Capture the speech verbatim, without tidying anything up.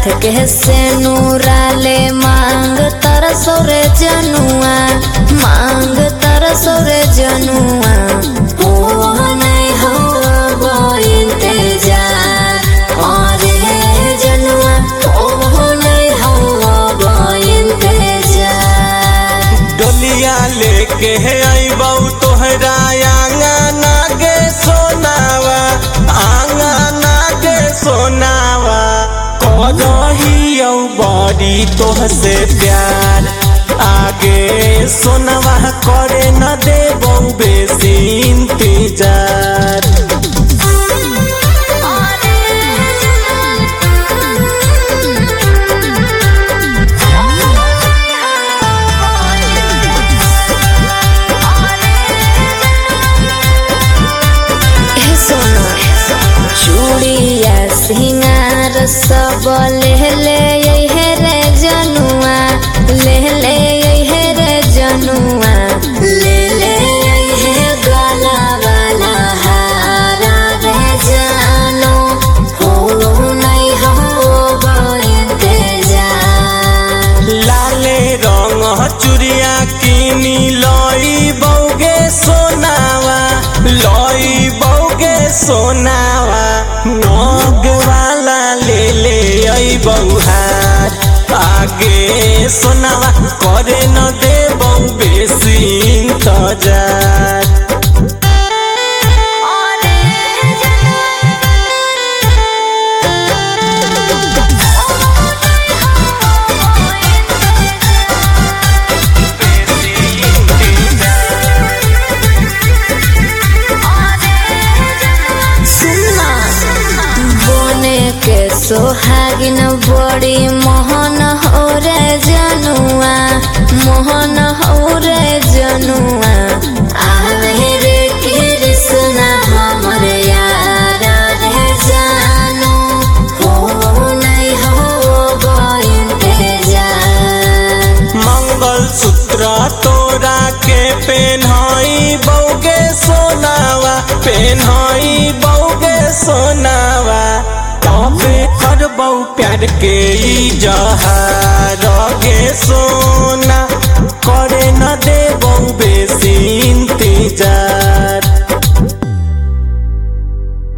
हाथ के से नूराले मांग तरसो रे जनुआ मांग तरसो रे जनुआ हो नहीं हो वो इंतजार और जनुआ हो नहीं हो वो इंतजार। डोलिया लेके आईबौ तोहरा आंगना गे सोनावा आंगना गे सोनावा करहियौ बड़ी तोहसे प्यार आगे सोनावा करे न देबौ बेसी इंतजार। चूड़िया सिंगार सब ले ले हे रे जनुआ ले ले हे रे जनुआ ले ले हे गला वाला हारा रे जानो हो नहीं हो इंतजार। लाले रंग चूड़िया किनी लई बौगे सोनावा लई बौगे सोनावा नग वाला ले ले अइबौ हार आगे सोनावा करे न देबौ बेसी इंतजार। सोहागिन बड़ी मोहन हो रे जनुआ मोहन हो रे जनुआ आवे रे कृष्णा हमर यार रे जानो हो नहीं हो इंतजार। मंगल सूत्र तोरा के पेन्हई बौगे सोनावा पेन्हई बौगे सोनावा तबे करबौ प्यार के इजहार गे सोना करे न देबौ बेसी इंतजार।